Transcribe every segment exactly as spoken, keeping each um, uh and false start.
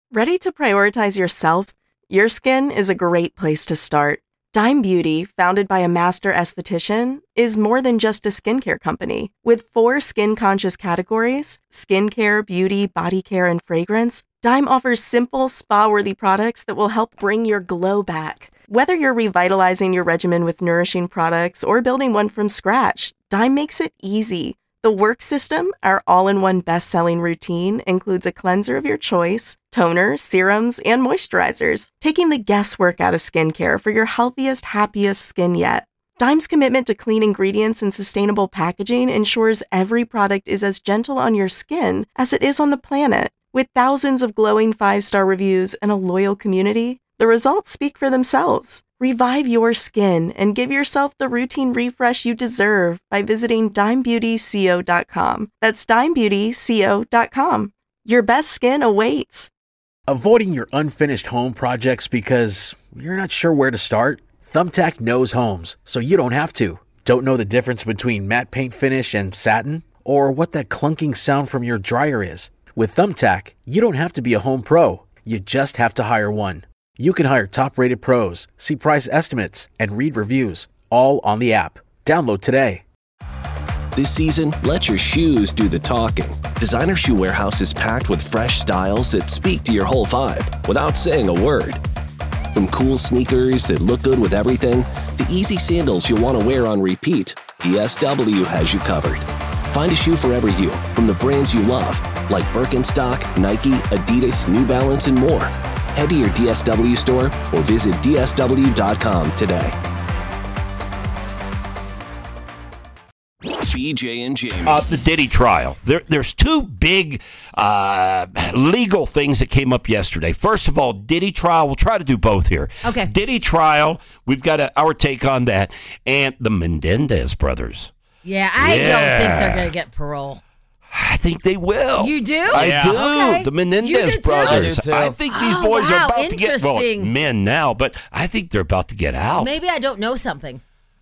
Ready to prioritize yourself? Your skin is a great place to start. Dime Beauty, founded by a master esthetician, is more than just a skincare company. With four skin-conscious categories, skincare, beauty, body care, and fragrance, Dime offers simple, spa-worthy products that will help bring your glow back. Whether you're revitalizing your regimen with nourishing products or building one from scratch, Dime makes it easy. The Work System, our all-in-one best-selling routine, includes a cleanser of your choice, toner, serums, and moisturizers, taking the guesswork out of skincare for your healthiest, happiest skin yet. Dime's commitment to clean ingredients and sustainable packaging ensures every product is as gentle on your skin as it is on the planet. With thousands of glowing five-star reviews and a loyal community, the results speak for themselves. Revive your skin and give yourself the routine refresh you deserve by visiting dime beauty co dot com. That's dime beauty co dot com. Your best skin awaits. Avoiding your unfinished home projects because you're not sure where to start? Thumbtack knows homes, so you don't have to. Don't know the difference between matte paint finish and satin? Or what that clunking sound from your dryer is? With Thumbtack, you don't have to be a home pro. You just have to hire one. You can hire top-rated pros, see price estimates, and read reviews, all on the app. Download today. This season, let your shoes do the talking. Designer Shoe Warehouse is packed with fresh styles that speak to your whole vibe without saying a word. From cool sneakers that look good with everything, to easy sandals you'll want to wear on repeat, D S W has you covered. Find a shoe for every you from the brands you love, like Birkenstock, Nike, Adidas, New Balance, and more. Head to your D S W store or visit D S W dot com today. B J and Jamie. Uh, the Diddy trial. There, there's two big uh, legal things that came up yesterday. First of all, Diddy trial. We'll try to do both here. Okay. Diddy trial. We've got a, our take on that. And the Menendez brothers. Yeah, I Yeah. don't think they're going to get parole. I think they will. You do? I Yeah. do. Okay. The Menendez You do too? brothers. I do too. I think these Oh, boys wow. are about to get well, Interesting. men now, but I think they're about to get out. Maybe I don't know something.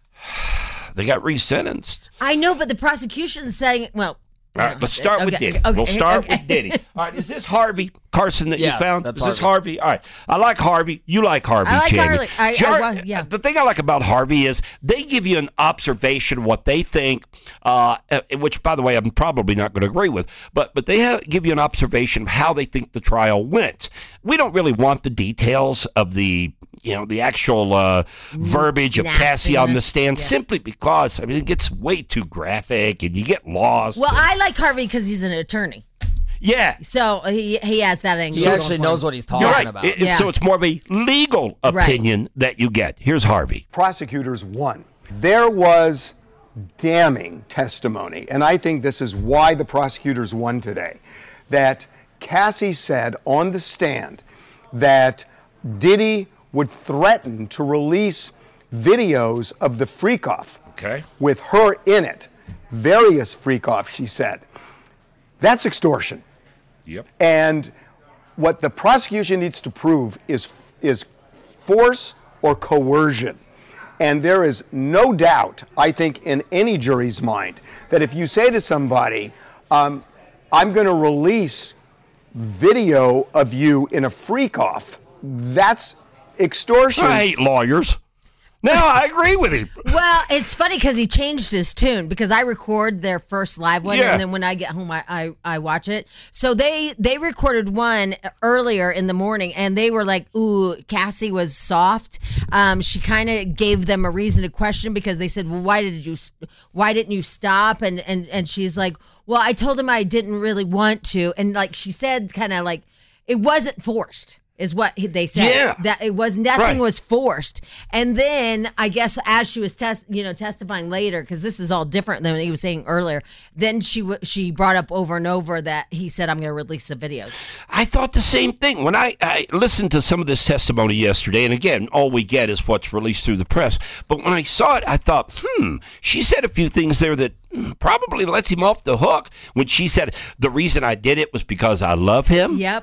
They got resentenced. I know, but the prosecution's saying, well. All right, let's start with okay, Diddy. okay, we'll start okay. with Diddy. All right, is this Harvey Carson that Yeah, you found? that's is this Harvey? All right, I like Harvey. You like Harvey, I like Jamie. Harley. I- I Jar- wa- yeah. The thing I like about Harvey is they give you an observation what they think, uh, uh, which, by the way, I'm probably not going to agree with, but but they have, give you an observation of how they think the trial went. We don't really want the details of the you know, the actual uh, verbiage of Cassie on the stand, Yeah. simply because, I mean, it gets way too graphic and you get lost. Well, I like Harvey because he's an attorney. Yeah. So he he has that angle. He going actually for knows him. what he's talking You're right. about. It- it- Yeah. So it's more of a legal opinion that you get. Here's Harvey. Prosecutors won. There was damning testimony, and I think this is why the prosecutors won today, that Cassie said on the stand that Diddy would threaten to release videos of the freak-off Okay. with her in it. Various freak-offs, she said. That's extortion. Yep. And what the prosecution needs to prove is is force or coercion. And there is no doubt, I think, in any jury's mind, that if you say to somebody, um, I'm going to release video of you in a freak-off, that's extortion. I hate lawyers. Now I agree with him. Well, it's funny because he changed his tune because I record their first live one, Yeah. and then when I get home, I, I I watch it. So they they recorded one earlier in the morning, and they were like, "Ooh, Cassie was soft." Um, she kind of gave them a reason to question because they said, "Well, why did you why didn't you stop?" And and and she's like, "Well, I told him I didn't really want to," and like she said, kind of like it wasn't forced. Is what they said. Yeah. That it was nothing Right. was forced. And then I guess as she was test, you know, testifying later, because this is all different than what he was saying earlier. Then she w- she brought up over and over that he said, "I'm going to release the videos." I thought the same thing. When I, I listened to some of this testimony yesterday, and again, all we get is what's released through the press. But when I saw it, I thought, hmm, she said a few things there that hmm, probably lets him off the hook. When she said, the reason I did it was because I love him. Yep.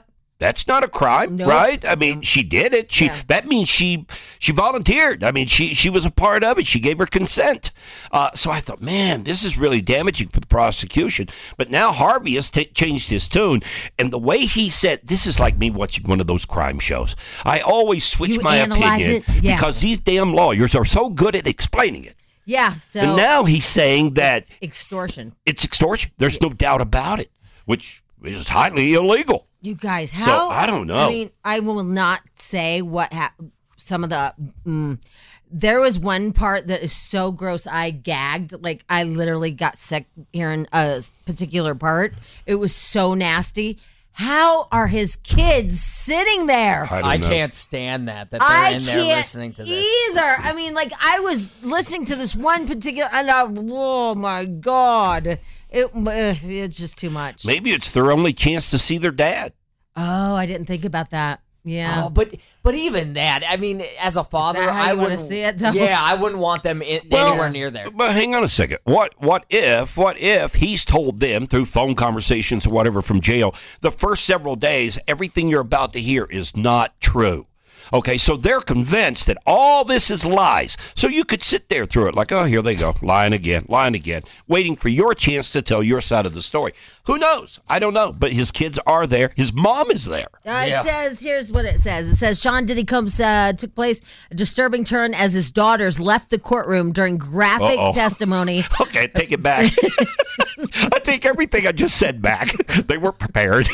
That's not a crime, Nope. right? I mean, she did it. She Yeah. That means she she volunteered. I mean, she she was a part of it. She gave her consent. Uh, so I thought, man, this is really damaging for the prosecution. But now Harvey has t- changed his tune, and the way he said, this is like me watching one of those crime shows. I always switch You my analyze opinion it? Yeah. because these damn lawyers are so good at explaining it. Yeah. So And now he's saying that extortion. it's extortion. There's no doubt about it, which is highly illegal. You guys, how? So, I don't know. I mean, I will not say what ha- some of the. Mm, there was one part that is so gross. I gagged. Like, I literally got sick hearing a particular part. It was so nasty. How are his kids sitting there? I, don't I know. can't stand that, that they're I in there can't listening to this. either. I mean, like, I was listening to this one particular, and I, oh my God. It, uh, it's just too much. Maybe it's their only chance to see their dad. Oh, I didn't think about that. Yeah. Oh, but but even that, I mean, as a father, that how I you wanna wouldn't see it, though? Yeah, I wouldn't want them in, anywhere near there. But hang on a second. What what if what if he's told them through phone conversations or whatever from jail the first several days everything you're about to hear is not true? Okay, so they're convinced that all this is lies. So you could sit there through it like, oh, here they go, lying again, lying again, waiting for your chance to tell your side of the story. Who knows? I don't know. But his kids are there. His mom is there. Uh, Yeah. It says, here's what it says. It says, Sean Diddy Combs uh, took place a disturbing turn as his daughters left the courtroom during graphic Uh-oh. testimony. Okay, take it back. I take everything I just said back. They weren't prepared.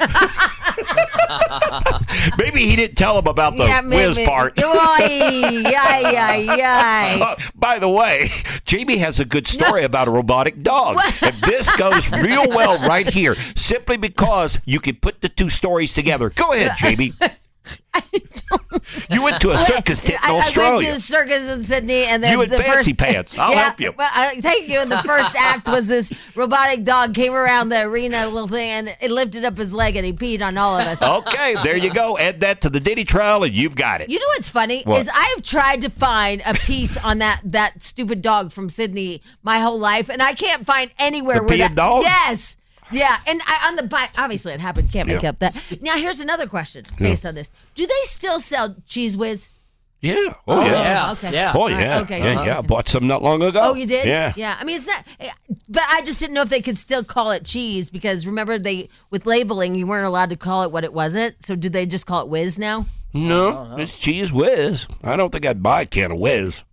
Maybe he didn't tell them about the whiz part. Oy, yay, yay, yay. Uh, by the way, Jamie has a good story about a robotic dog. And this goes real well right here, simply because you can put the two stories together. Go ahead, Jamie. You went to a circus tent in I, I went Australia. to a circus in Sydney, and then You had the fancy first, pants. I'll yeah, help you. But, uh, thank you. And the first act was this robotic dog came around the arena little thing, and it lifted up his leg, and he peed on all of us. Okay, there you go. Add that to the Diddy trial, and you've got it. You know what's funny What? is I've tried to find a piece on that that stupid dog from Sydney my whole life, and I can't find anywhere The where peeing that. dog? Yes. Yeah, and I, on the bike, obviously it happened. Can't make Yeah. up that. Now here's another question based on this: do they still sell Cheese Whiz? Yeah. Oh, yeah. yeah. okay. Yeah. Oh, All right, yeah. okay. Yeah, Just yeah. I checking. bought some not long ago. Oh, you did? Yeah. Yeah. I mean, it's not, but I just didn't know if they could still call it cheese because remember they with labeling you weren't allowed to call it what it wasn't. So do they just call it Whiz now? No, it's cheese whiz. I don't think I'd buy a can of whiz.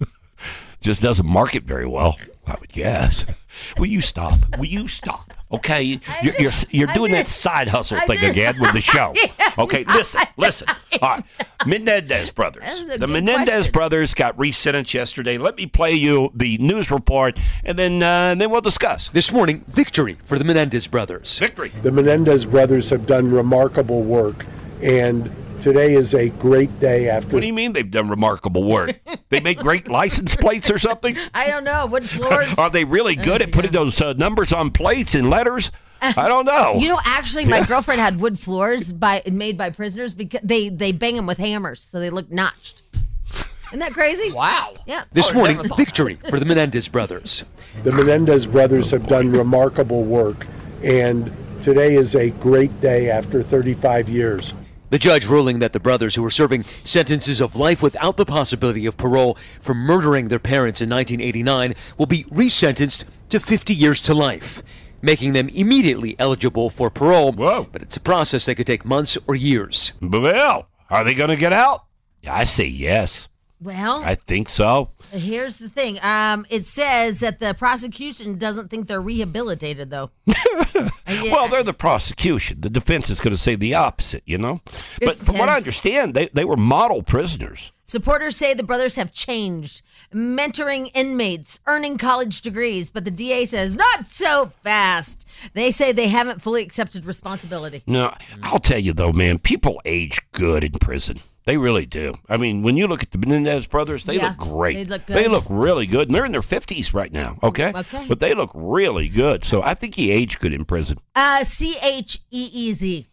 Just doesn't market very well, I would guess. Will you stop? Will you stop? Okay, you're you're, you're I doing that did. side hustle I thing did. again with the show. Yeah, Okay, listen, listen. All right, Menendez brothers. That was a The good Menendez question. brothers got resentenced yesterday. Let me play you the news report, and then uh, then we'll discuss. This morning, victory for the Menendez brothers. Victory. The Menendez brothers have done remarkable work, and today is a great day after. What do you mean they've done remarkable work? They make great license plates or something? I don't know. Wood floors. Are they really good at putting those uh, numbers on plates and letters? I don't know. You know, actually, my girlfriend had wood floors by made by prisoners because they they bang them with hammers, so they look notched. Isn't that crazy? Wow. Yeah. This Oh, morning, never thought victory for the Menendez brothers. The Menendez brothers have done remarkable work, and today is a great day after thirty-five years. The judge ruling that the brothers, who were serving sentences of life without the possibility of parole for murdering their parents in nineteen eighty-nine, will be resentenced to fifty years to life, making them immediately eligible for parole. Whoa. But it's a process that could take months or years. Well, are they going to get out? I say yes. Well, I think so. here's the thing. Um, it says that the prosecution doesn't think they're rehabilitated, though. Uh, yeah. Well, they're the prosecution. The defense is going to say the opposite, you know? It But from what I says- understand, they, they were model prisoners. Supporters say the brothers have changed, mentoring inmates, earning college degrees, but the D A says not so fast. They say they haven't fully accepted responsibility. No, I'll tell you, though, man, people age good in prison. They really do. I mean, when you look at the Menendez brothers, they Yeah, look great. they look good. They look really good. And they're in their fifties right now, okay? Okay. But they look really good. So I think he aged good in prison. Uh, C H E E Z.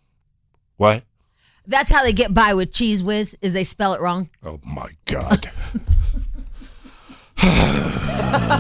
What? That's how they get by with Cheese Whiz, is they spell it wrong. Oh, my God.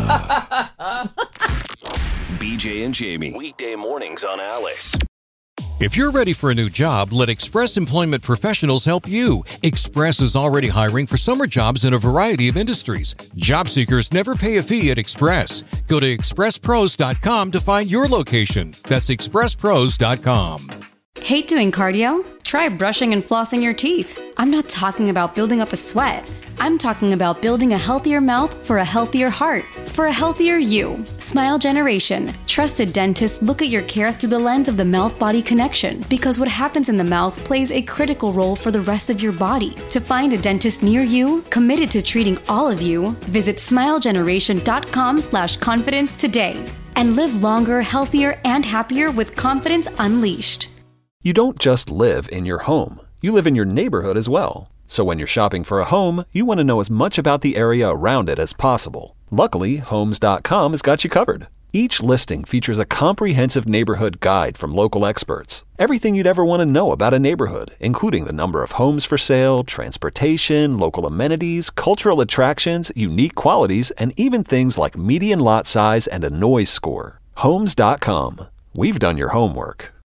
B J and Jamie. Weekday mornings on Alice. If you're ready for a new job, let Express Employment Professionals help you. Express is already hiring for summer jobs in a variety of industries. Job seekers never pay a fee at Express. Go to express pros dot com to find your location. That's express pros dot com. Hate doing cardio? Try brushing and flossing your teeth. I'm not talking about building up a sweat. I'm talking about building a healthier mouth for a healthier heart, for a healthier you. Smile Generation. Trusted dentists look at your care through the lens of the mouth-body connection, because what happens in the mouth plays a critical role for the rest of your body. To find a dentist near you, committed to treating all of you, visit smile generation dot com slash confidence today. And live longer, healthier, and happier with confidence unleashed. You don't just live in your home. You live in your neighborhood as well. So when you're shopping for a home, you want to know as much about the area around it as possible. Luckily, Homes dot com has got you covered. Each listing features a comprehensive neighborhood guide from local experts. Everything you'd ever want to know about a neighborhood, including the number of homes for sale, transportation, local amenities, cultural attractions, unique qualities, and even things like median lot size and a noise score. Homes dot com. We've done your homework.